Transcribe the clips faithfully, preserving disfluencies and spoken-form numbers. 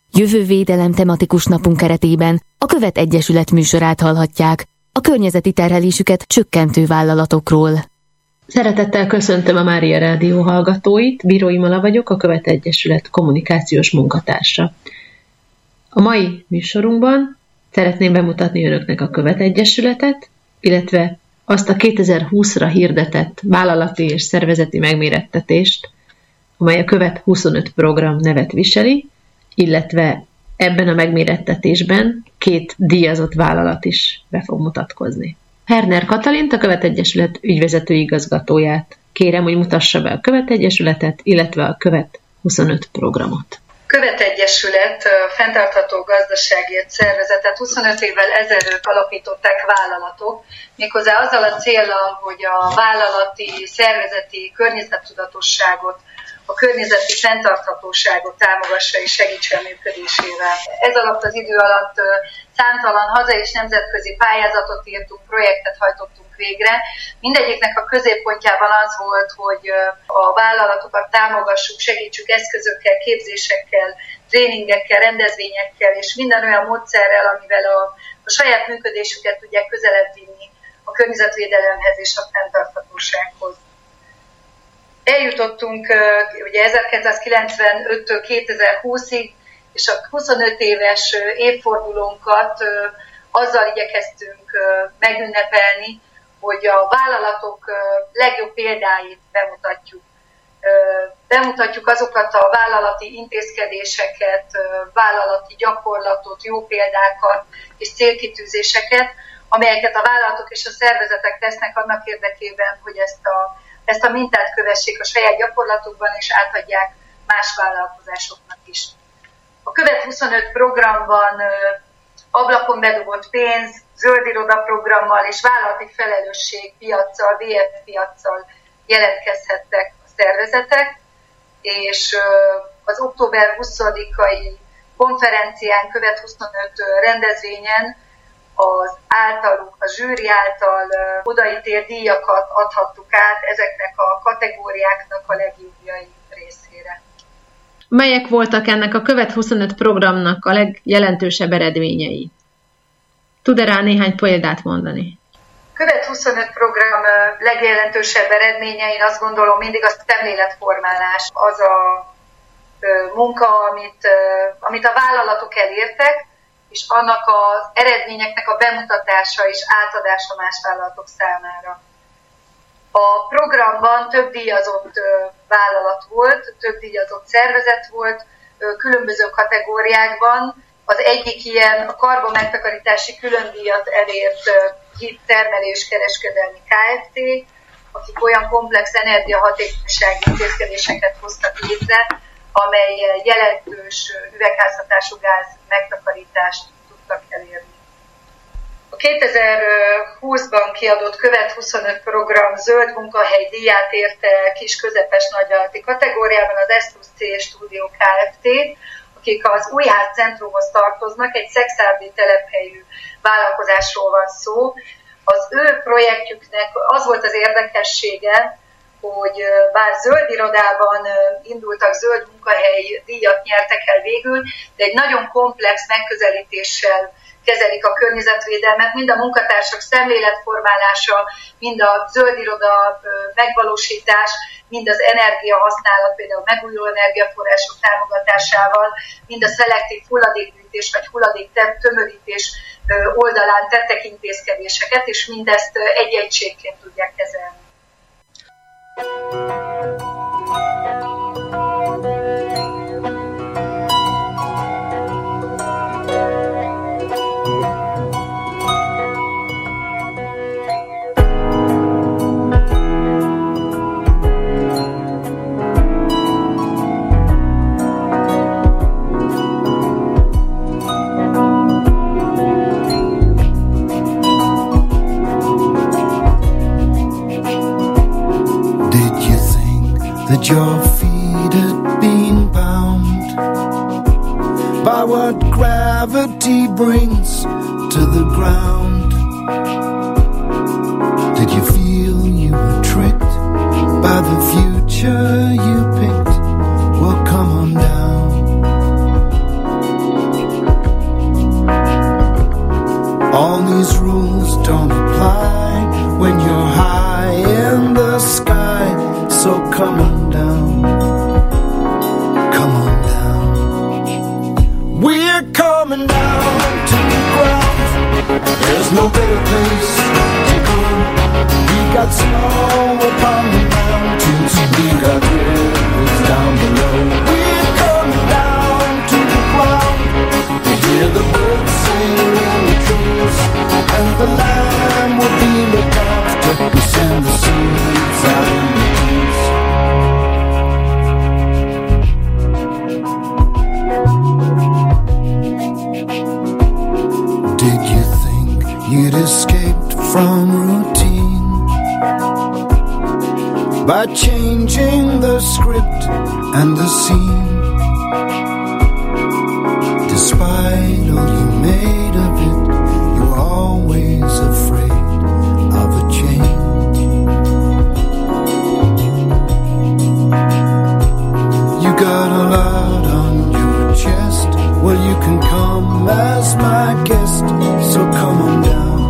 Jövővédelem tematikus napunk keretében a Követ Egyesület műsorát hallhatják a környezeti terhelésüket csökkentő vállalatokról. Szeretettel köszöntöm a Mária Rádió hallgatóit, Bírói Mala vagyok, a Követ Egyesület kommunikációs munkatársa. A mai műsorunkban szeretném bemutatni önöknek a Követ Egyesületet, illetve azt a kétezer-húszra hirdetett vállalati és szervezeti megmérettetést, amely a Követ huszonöt program nevet viseli, illetve ebben a megmérettetésben két díjazott vállalat is be fog mutatkozni. Herner Katalint, a Követ Egyesület ügyvezető igazgatóját kérem, hogy mutassa be a Követ Egyesületet, illetve a Követ huszonöt programot. Követ Egyesület fenntartható gazdaságért szervezetet huszonöt évvel ezelőtt alapították vállalatok, méghozzá azzal a céllal, hogy a vállalati, szervezeti környezettudatosságot, a környezeti fenntarthatóságot támogassa és segítse a működésével. Ez alatt az idő alatt számtalan hazai és nemzetközi pályázatot írtunk, projektet hajtottunk végre. Mindegyiknek a középpontjában az volt, hogy a vállalatokat támogassuk, segítsük eszközökkel, képzésekkel, tréningekkel, rendezvényekkel és minden olyan módszerrel, amivel a, a saját működésüket tudják közelebb vinni a környezetvédelemhez és a fenntarthatósághoz. Eljutottunk ugye ezerkilencszázkilencvenöttől kétezer-húszig, és a huszonöt éves évfordulónkat azzal igyekeztünk megünnepelni, hogy a vállalatok legjobb példáit bemutatjuk. Bemutatjuk azokat a vállalati intézkedéseket, vállalati gyakorlatot, jó példákat és célkitűzéseket, amelyeket a vállalatok és a szervezetek tesznek annak érdekében, hogy ezt a Ezt a mintát kövessék a saját gyakorlatukban, és átadják más vállalkozásoknak is. A Követ huszonöt programban ablakon bedugott pénz, zöld iroda programmal és vállalati felelősség piaccal, vé ef piaccal jelentkezhettek a szervezetek, és az október huszadikai konferencián, Követ huszonöt rendezvényen az általuk, a zsűri által odaítélt díjakat adhattuk át ezeknek a kategóriáknak a legjobbjai részére. Melyek voltak ennek a Követ huszonöt programnak a legjelentősebb eredményei? Tud-e rá néhány példát mondani? Követ huszonöt program legjelentősebb eredménye, én azt gondolom, mindig a szemléletformálás, az a munka, amit, amit a vállalatok elértek, és annak az eredményeknek a bemutatása és átadása más vállalatok számára. A programban több díjazott vállalat volt, több díjazott szervezet volt, különböző kategóriákban. Az egyik ilyen a karbonmegtakarítási különdíjat elért hit termelés kereskedelmi Kft., akik olyan komplex energiahatékonysági intézkedéseket hoztak létre, amely jelentős üvegházhatású gáz megtakarítást tudtak elérni. A kétezer-húszban kiadott Követ huszonöt program zöld munkahely díját érte kis közepes nagyvállalati kategóriában az es cé Studio Kft., akik az Újház Centrumhoz tartoznak, egy szekszárdi telephelyű vállalkozásról van szó. Az ő projektjüknek az volt az érdekessége, hogy bár zöld irodában indultak, zöld munkahely díjat nyertek el végül, de egy nagyon komplex megközelítéssel kezelik a környezetvédelmet, mind a munkatársak szemléletformálása, mind a zöld iroda megvalósítás, mind az energiahasználat, például megújuló energiaforrások támogatásával, mind a szelektív hulladékgyűjtés vagy hulladék tömörítés oldalán tettek intézkedéseket, és mindezt egy egységként tudják kezelni. That your feet had been bound by what gravity brings to the ground. Did you feel you were tricked by the future you picked? Well, come on down. come on down, come on down. We're coming down to the ground. There's no better place to go. We got snow upon the mountains, we got rivers down below. We're coming down to the ground. We hear the birds sing in the trees, and the land will be looked after. We send the seeds out in the breeze. Did you think you'd escaped from routine by changing the script and the scene? Despite all you made of it, you were always afraid of a change. You got a lot on your chest. Well, you can come as my guest, so come on down,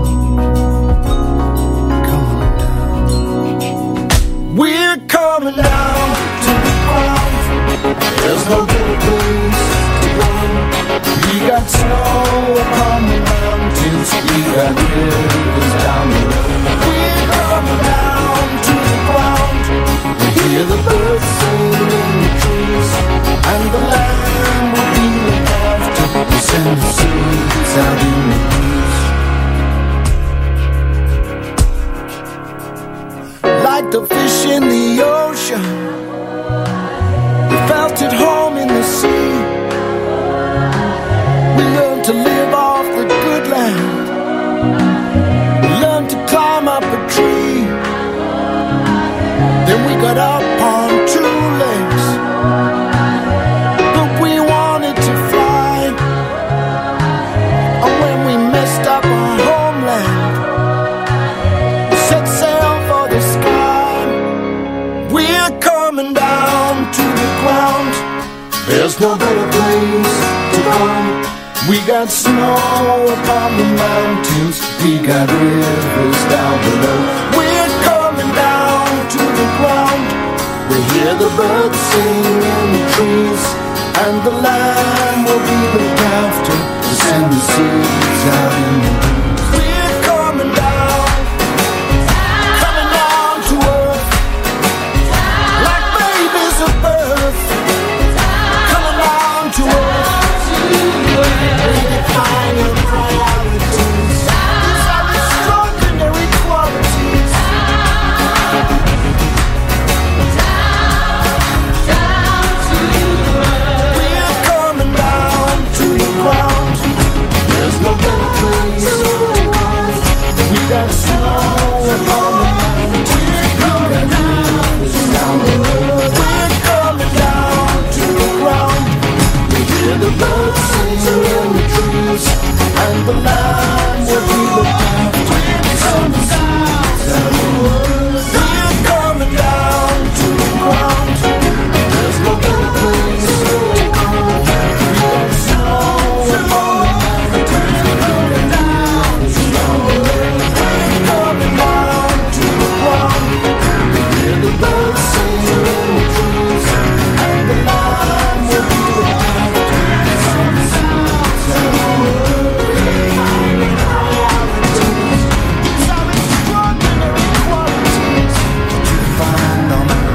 come on down. We're coming down to the ground. There's no better place to go. We got snow upon the mountains, we got rivers down the road. We're coming down to the ground. We hear the birds sing in the trees, and the land will be looked after. We send the seeds out in the breeze. Like the fish in the ocean, we felt at home in the sea. We learned to live off the good land. We learned to climb up a tree. Then we got up on two legs, but we wanted to fly. And when we messed up our homeland, we set sail for the sky. We're coming down to the ground. There's no better place to go. We got snow upon the mountains, we got rivers down below. We're coming down to the ground. We hear the birds sing in the trees, and the land will be looked after. We send the seeds out in the breeze. We're coming down, coming down to earth, like babies at birth. Coming down to earth. Redefine your priorities. These are extraordinary qualities. We're coming down to the ground. There's no better place to go. We got snow upon the mountains. We got rivers down the road. We're coming down to the ground. We hear the birds sing in the trees, and the land will be looked after. Some seeds out in the breeze. We're coming down to the ground. There's no better place to go. We got snow upon the mountains. We got rivers down the road. We're coming down to the ground. We hear the birds sing in the trees, and the land will be looked after. Some seeds out in the breeze. These are extraordinary qualities that you find on earth.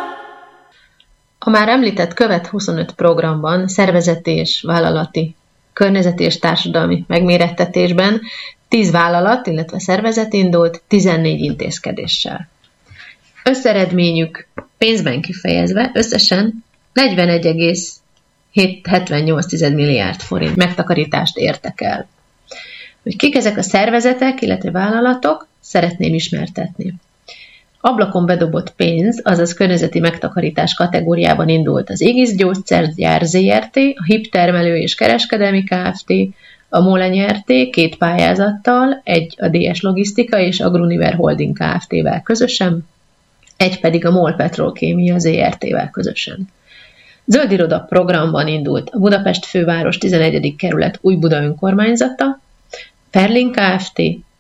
A már említett Követ huszonöt programban szervezeti és vállalati környezeti és társadalmi megmérettetésben tíz vállalat, illetve szervezet indult tizennégy intézkedéssel. Összeredményük pénzben kifejezve összesen negyvenegy egész hetvennyolc milliárd forint megtakarítást értek el. Hogy kik ezek a szervezetek, illetve vállalatok, szeretném ismertetni. Ablakon bedobott pénz, azaz környezeti megtakarítás kategóriában indult az Aegis Gyógyszergyár zé er té, a hip Termelő és Kereskedelmi Kft., a MOLE nyerté két pályázattal, egy a dé es Logisztika és a Gruniver Holding Kft-vel közösen, egy pedig a MOL Petrolkémia zé er té-vel közösen. Zöld iroda programban indult a Budapest főváros tizenegyedik kerület Újbuda önkormányzata, Perlin Kft.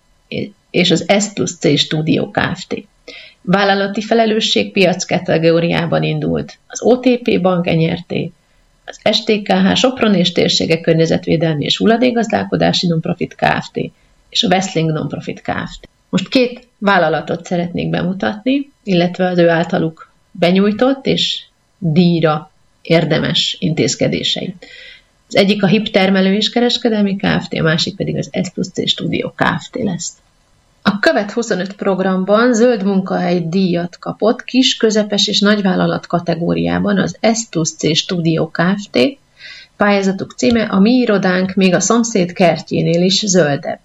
És az S plusz C Studio Kft. Vállalati felelősség piac kategóriában indult az o té pé Bank nyerté, az es té ká há Sopron és térsége környezetvédelmi és hulladékgazdálkodási Nonprofit Kft. És a Westling Nonprofit Kft. Most két vállalatot szeretnék bemutatni, illetve az ő általuk benyújtott és díjra érdemes intézkedéseit. Az egyik a hip Termelő és Kereskedelmi Kft., a másik pedig az S plusz C Studio Kft. Lesz. A Követ huszonöt programban zöld munkahely díjat kapott kis, közepes és nagyvállalat kategóriában az S plusz C Studio Kft. Pályázatuk címe a Mi irodánk még a szomszéd kertjénél is zöldebb.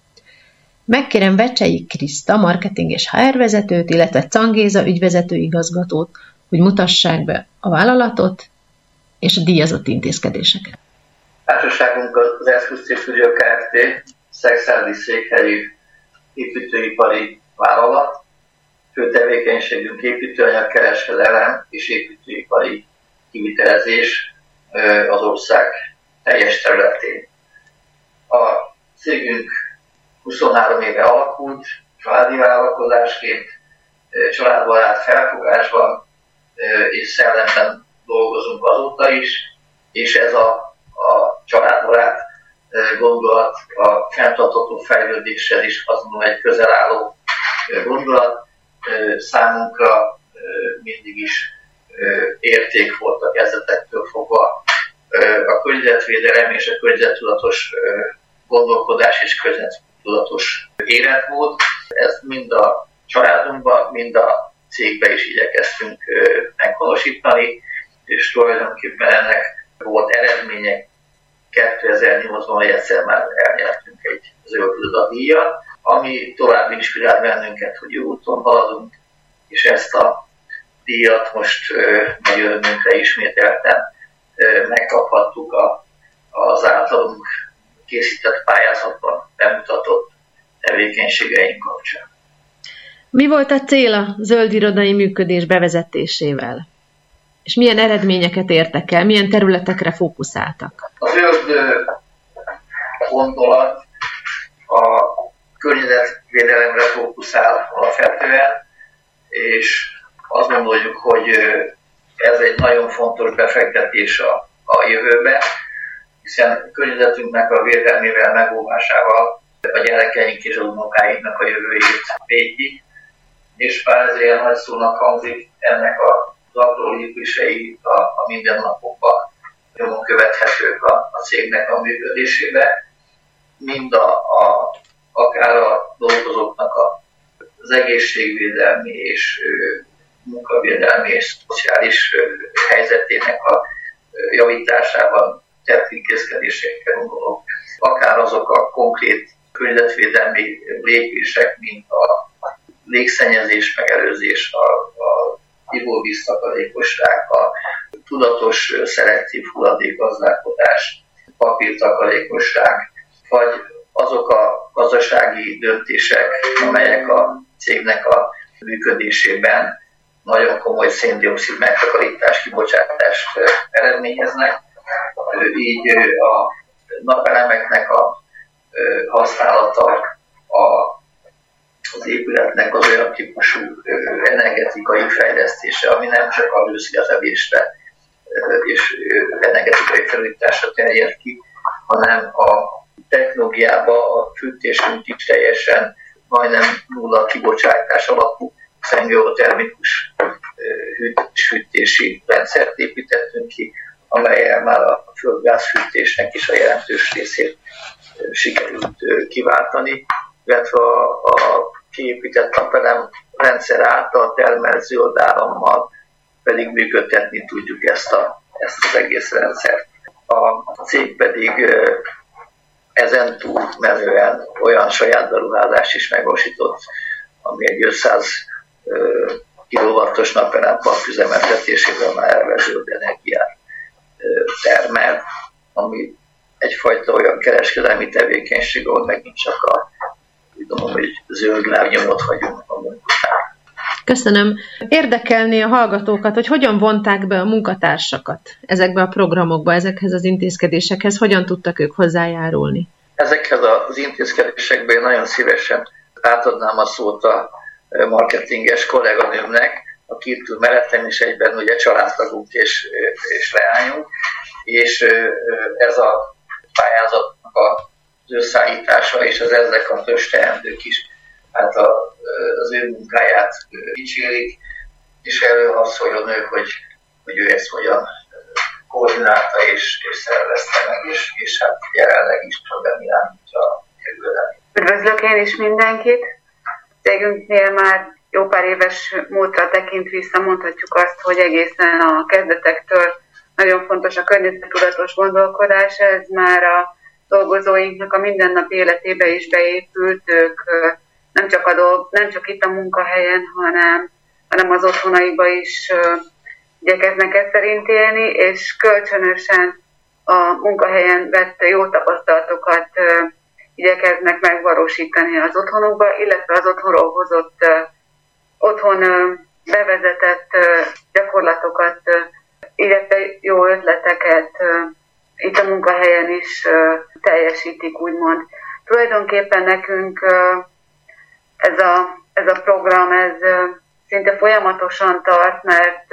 Megkérem Vecsei Kriszta, marketing és há er vezetőt, illetve Cangéza ügyvezető igazgatót, hogy mutassák be a vállalatot és a díjazott intézkedéseket. Társaságunk az S plusz C Studio Kft. Szexárdi székhelyű építőipari vállalat. Fő tevékenységünk építőanyag kereskedelem és építőipari kivitelezés az ország teljes területén. A cégünk huszonhárom éve alakult, családi vállalkozásként, családbarát felfogásban és szellemben dolgozunk azóta is, és ez a, a családbarát gondolat a fenntartható fejlődéssel is azt mondom egy közel álló gondolat. Számunkra mindig is érték volt a kezdetektől fogva a környezetvédelem és a környezettudatos gondolkodás és környezettudatos életmód. Ez mind a családunkban, mind a cégben is igyekeztünk meghonosítani, és tulajdonképpen ennek volt eredménye. kétezer-nyolcban, hogy egyszer már elnyertünk egy zöld iroda díjat, ami tovább inspirál bennünket, hogy jó úton haladunk, és ezt a díjat most nagy örömünkre ismételten megkaphattuk a, az általunk készített pályázatban bemutatott tevékenységeink kapcsán. Mi volt a cél a zöld irodai működés bevezetésével? És milyen eredményeket értek el, milyen területekre fókuszáltak? A zöld gondolat a környezetvédelemre fókuszál alapvetően, és azt gondoljuk, hogy ez egy nagyon fontos befektetés a, a jövőbe, hiszen a környezetünknek a védelmével, megóvásával a gyerekeink és az unokáinknak a jövőjét védjük, és bár ez ilyen nagy szónak hangzik, ennek a az apró lépései a, a mindennapokban nyomon követhetők a, a cégnek a működésébe, mind a, a, akár a dolgozóknak a, az egészségvédelmi és ö, munkavédelmi és szociális ö, helyzetének a ö, javításában tett intézkedésekkel gondolok, akár azok a konkrét környezetvédelmi lépések, mint a légszennyezés megelőzés, a, a ivóvíztakarékosság, a tudatos szelektív hulladékgazdálkodás, papírtakarékosság, vagy azok a gazdasági döntések, amelyek a cégnek a működésében nagyon komoly szén-dioxid megtakarítás, kibocsátást eredményeznek. Így a napelemeknek a használata, a az épületnek az olyan típusú energetikai fejlesztése, ami nem csak a hőszigetelésre és energetikai felújításra terjed ki, hanem a technológiában a fűtésünk is teljesen majdnem nulla kibocsátás alapú szengőtermikus hűtési rendszert építettünk ki, amellyel már a földgázfűtésnek is a jelentős részét sikerült kiváltani, illetve a, a kiépített napelem rendszer által termelt zöld árammal pedig működtetni tudjuk ezt, a, ezt az egész rendszert. A cég pedig ezen túl menően olyan saját beruházást is megvalósított, ami egy ötszáz kilowattos napelempark üzemeltetésében már eleve zöld energiát termel, ami egyfajta olyan kereskedelmi tevékenység, ahol megint csak a, tudom, hogy zöld lábnyomot hagyunk a munkatárnak. Köszönöm. Érdekelné a hallgatókat, hogy hogyan vonták be a munkatársakat ezekbe a programokba, ezekhez az intézkedésekhez, hogyan tudtak ők hozzájárulni? Ezekhez az intézkedésekben nagyon szívesen átadnám a szót a marketinges kolléganőmnek, aki itt ül mellettem, és egyben ugye családtagunk és, és leányunk, és ez a pályázatnak az összeállítása és az ezzel kapcsolatos teendők is hát a, az ő munkáját dicsérik, és erről azt szóljon ő, hogy, hogy ő ezt hogyan koordinálta és, és szervezte meg, és, és hát jelenleg is tudom irányítja a jövőre. Üdvözlök én is mindenkit! Cégünknél már jó pár éves múltra tekint vissza, mondhatjuk azt, hogy egészen a kezdetektől nagyon fontos a környezettudatos gondolkodás, ez már a dolgozóinknak a mindennapi életébe is beépült, ők nem csak, a dolg, nem csak itt a munkahelyen, hanem, hanem az otthonaikba is igyekeznek ezt szerint élni, és kölcsönösen a munkahelyen vett jó tapasztalatokat igyekeznek megvalósítani az otthonukba, illetve az otthonról hozott, otthon bevezetett gyakorlatokat, illetve jó ötleteket itt a munkahelyen is teljesítik, úgymond. Tulajdonképpen nekünk ez a, ez a program, ez szinte folyamatosan tart, mert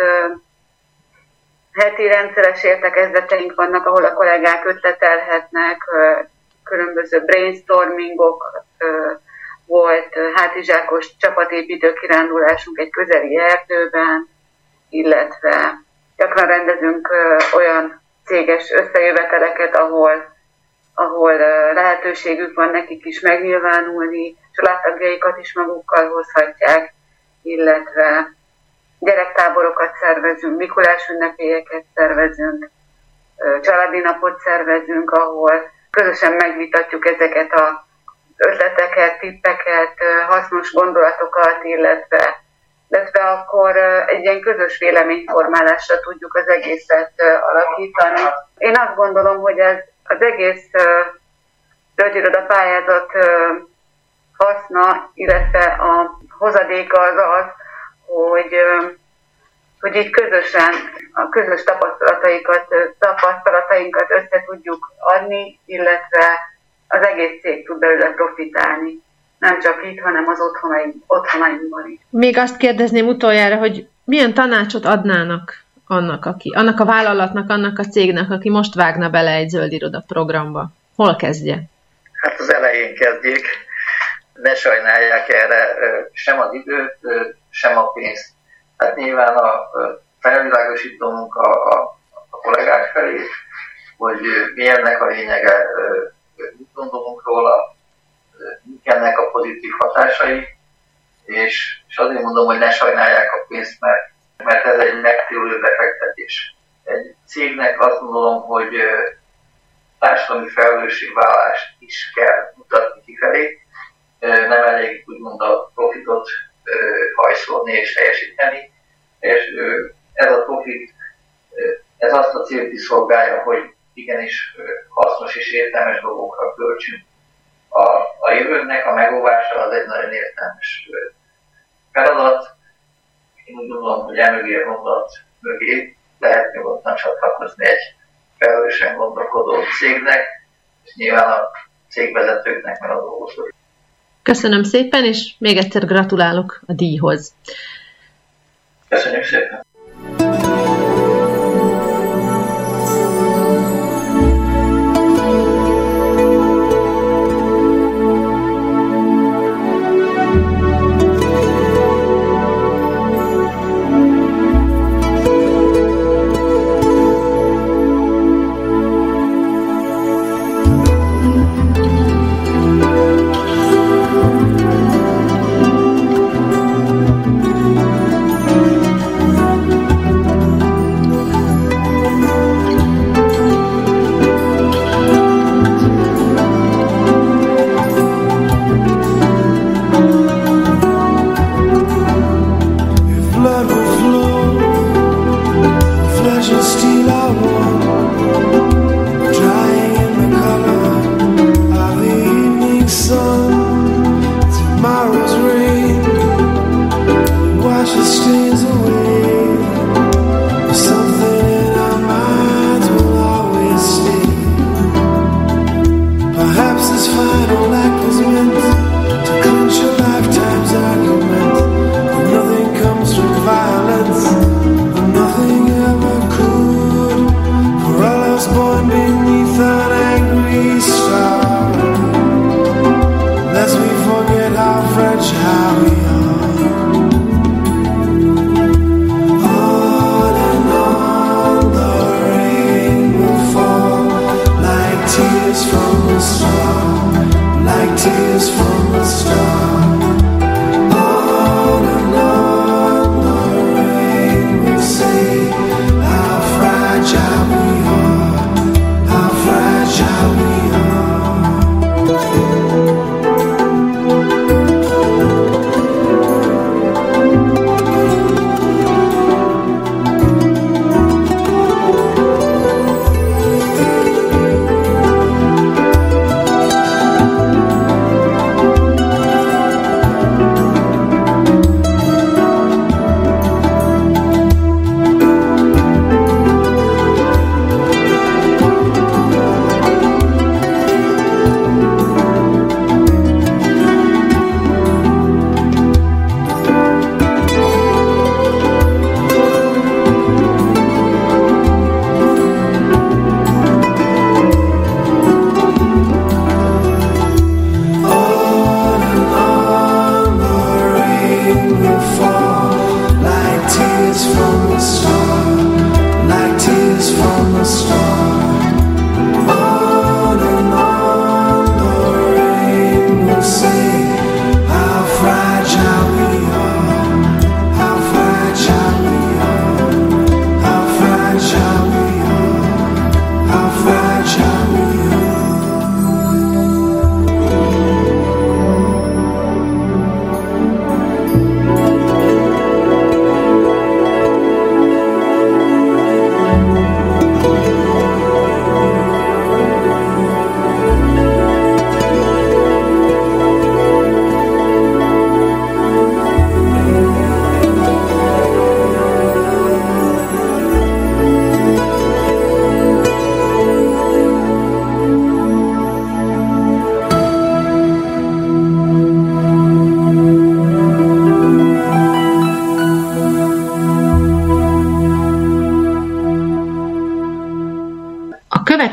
heti rendszeres értekezleteink vannak, ahol a kollégák ötletelhetnek, különböző brainstormingok, volt hátizsákos csapatépítő kirándulásunk egy közeli erdőben, illetve gyakran rendezünk olyan céges összejöveteleket, ahol, ahol lehetőségük van nekik is megnyilvánulni, családtagjaikat is magukkal hozhatják, illetve gyerektáborokat szervezünk, Mikulás ünnepélyeket szervezünk, családi napot szervezünk, ahol közösen megvitatjuk ezeket az ötleteket, tippeket, hasznos gondolatokat, illetve, illetve akkor egy ilyen közös véleményformálásra tudjuk az egészet alakítani. Én azt gondolom, hogy ez az egész zöld pályázat haszna, illetve a hozadéka az az, hogy, hogy így közösen a közös tapasztalataikat, tapasztalatainkat össze tudjuk adni, illetve az egész cég tud belőle profitálni. Nem csak itt, hanem az otthonaim, otthonainkban is. Még azt kérdezném utoljára, hogy milyen tanácsot adnának annak, aki, annak a vállalatnak, annak a cégnek, aki most vágna bele egy zöld iroda programba? Hol kezdje? Hát az elején kezdjék. Ne sajnálják erre sem az időt, sem a pénzt. Hát nyilván a felvilágosító munka a, a kollégák felé, hogy mi ennek a lényege, mit gondolunk róla, mik ennek a pozitív hatásai, és, és azért mondom, hogy ne sajnálják a pénzt, mert, mert ez egy megtérülő befektetés. Egy cégnek azt gondolom, hogy társadalmi felelősségvállalást is kell mutatni kifelé, nem elég úgymond a profitot hajszolni és teljesíteni, és ez a profit, ez azt a célt is szolgálja, hogy igenis hasznos és értelmes dolgokra költsünk. A, a jövőnek a megóvása az egy nagyon értelmes feladat. Én úgy gondolom, hogy emögé a mondat mögé lehet nyugodtan csatlakozni egy felelősen gondolkodó cégnek, és nyilván a cégvezetőknek, mert a dolgozók. Köszönöm szépen, és még egyszer gratulálok a díjhoz. Köszönjük szépen!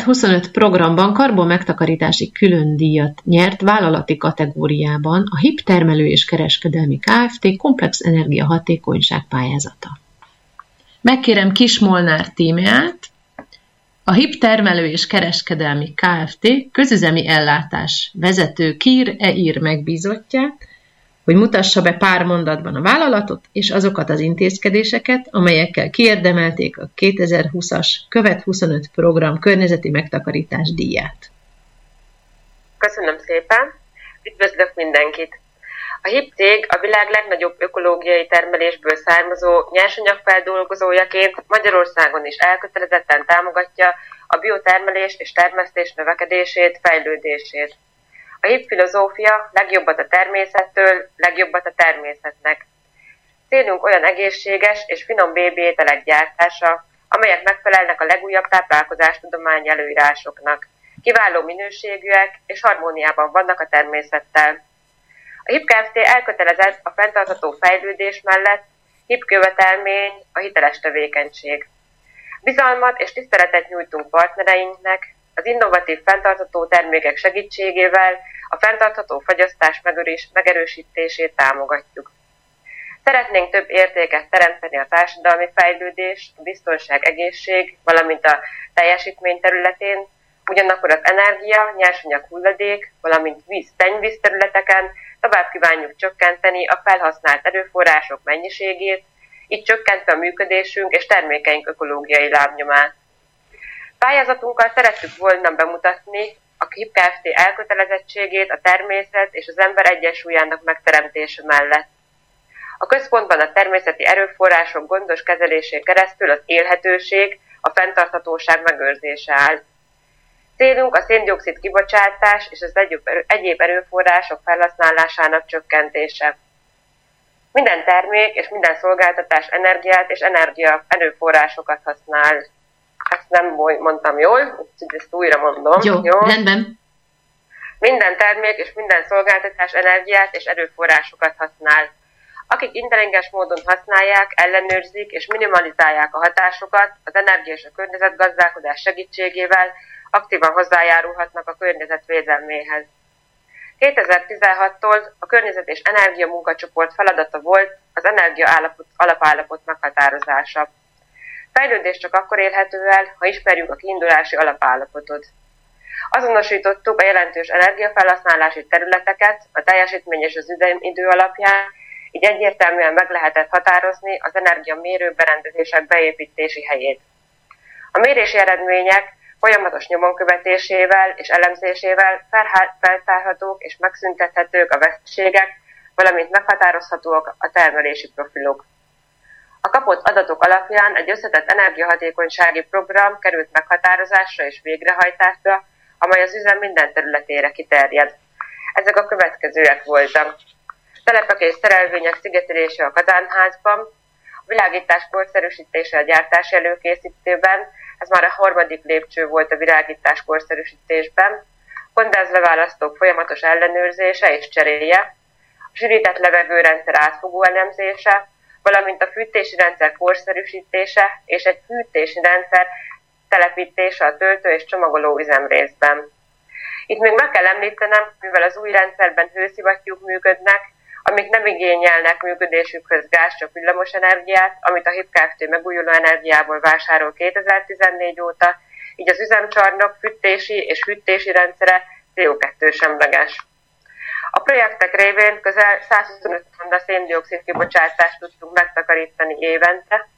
huszonöt programban karbon megtakarítási külön díjat nyert vállalati kategóriában a hip Termelő és Kereskedelmi Kft. Komplex energiahatékonyság pályázata. Megkérem Kis Molnár tímját, a hip Termelő és Kereskedelmi Kft. Közüzemi ellátás vezető Kír Eír megbízottját, hogy mutassa be pár mondatban a vállalatot és azokat az intézkedéseket, amelyekkel kiérdemelték a kétezer-húszas Követ huszonöt program környezeti megtakarítás díját. Köszönöm szépen, üdvözlök mindenkit! A hip cég a világ legnagyobb ökológiai termelésből származó nyersanyagfeldolgozójaként Magyarországon is elkötelezetten támogatja a biotermelés és termesztés növekedését, fejlődését. A hip filozófia legjobbat a természettől, legjobbat a természetnek. Célunk olyan egészséges és finom bébi ételek gyártása, amelyek megfelelnek a legújabb táplálkozástudományi előírásoknak. Kiváló minőségűek és harmóniában vannak a természettel. A hip Kft. Elkötelezett a fenntartható fejlődés mellett, hip követelmény a hiteles tevékenység. Bizalmat és tiszteletet nyújtunk partnereinknek, az innovatív fenntartható termékek segítségével a fenntartható fogyasztás megerősítését támogatjuk. Szeretnénk több értéket teremteni a társadalmi fejlődés, a biztonság, egészség, valamint a teljesítmény területén, ugyanakkor az energia, nyersanyag hulladék, valamint víz-szennyvíz területeken tovább kívánjuk csökkenteni a felhasznált erőforrások mennyiségét, így csökkentve a működésünk és termékeink ökológiai lábnyomát. Pályázatunkkal szerettük volna bemutatni a hip Kft. Elkötelezettségét a természet és az ember egyensúlyának megteremtése mellett. A központban a természeti erőforrások gondos kezelésén keresztül az élhetőség, a fenntarthatóság megőrzése áll. Célunk a szén-dioxid kibocsátás és az egyéb erőforrások felhasználásának csökkentése. Minden termék és minden szolgáltatás energiát és energia erőforrásokat használ. Ezt nem mondtam jól, úgyhogy ezt újra mondom. Jó, jó, rendben. Minden termék és minden szolgáltatás energiát és erőforrásokat használ. Akik intelligens módon használják, ellenőrzik és minimalizálják a hatásokat, az energia és a környezetgazdálkodás segítségével aktívan hozzájárulhatnak a környezet védelméhez. kétezer-tizenhattól a Környezet és Energia Munkacsoport feladata volt az energia állapot, alapállapot meghatározása. Fejlődés csak akkor érhető el, ha ismerjük a kiindulási alapállapotot. Azonosítottuk a jelentős energiafelhasználási területeket a teljesítmény és az üzemidő alapján, így egyértelműen meg lehetett határozni az energiamérő berendezések beépítési helyét. A mérési eredmények folyamatos nyomon követésével és elemzésével feltárhatók és megszüntethetők a veszteségek, valamint meghatározhatóak a termelési profilok. A kapott adatok alapján egy összetett energiahatékonysági program került meghatározásra és végrehajtásra, amely az üzem minden területére kiterjed. Ezek a következőek voltak. Telepek és szerelvények szigetelése a kazánházban, a világítás korszerűsítése a gyártási előkészítőben, ez már a harmadik lépcső volt a világítás korszerűsítésben, kondenzleválasztók folyamatos ellenőrzése és cseréje, a zsűrített levegőrendszer átfogó elemzése, valamint a fűtési rendszer korszerűsítése és egy fűtési rendszer telepítése a töltő és csomagoló üzemrészben. Itt még meg kell említenem, mivel az új rendszerben hőszivattyúk működnek, amik nem igényelnek működésükhöz gáz, csak villamos energiát, amit a hip Kft. Megújuló energiából vásárol kétezer-tizennégy óta, így az üzemcsarnok fűtési és hűtési rendszere cé o kettő semleges. A projektek révén közel százhuszonöt tonna szén-dioxid kibocsátást tudtunk megtakarítani évente,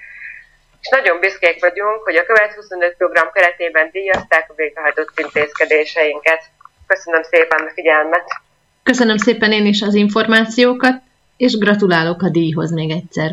és nagyon büszkék vagyunk, hogy a Követ huszonöt program keretében díjazták a végrehajtott intézkedéseinket. Köszönöm szépen a figyelmet! Köszönöm szépen én is az információkat, és gratulálok a díjhoz még egyszer.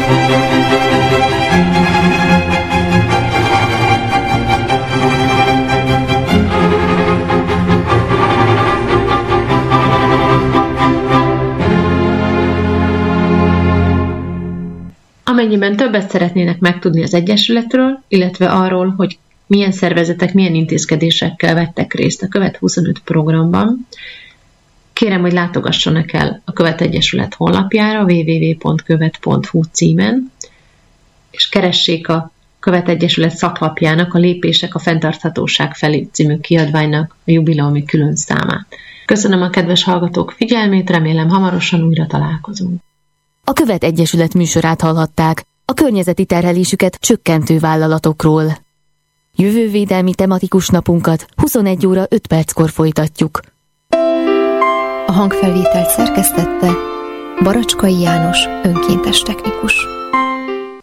Amennyiben többet szeretnének megtudni az Egyesületről, illetve arról, hogy milyen szervezetek, milyen intézkedésekkel vettek részt a Követ huszonöt programban, kérem, hogy látogassanak el a Követ Egyesület honlapjára double-u double-u double-u pont követ pont hu címen, és keressék a Követ Egyesület szaklapjának a Lépések a fenntarthatóság felé című kiadványnak a jubileumi külön számát. Köszönöm a kedves hallgatók figyelmét, remélem hamarosan újra találkozunk. A Követ Egyesület műsorát hallhatták, a környezeti terhelésüket csökkentő vállalatokról. Jövővédelmi tematikus napunkat huszonegy óra öt perckor folytatjuk. A hangfelvételt szerkesztette Baracskai János önkéntes technikus.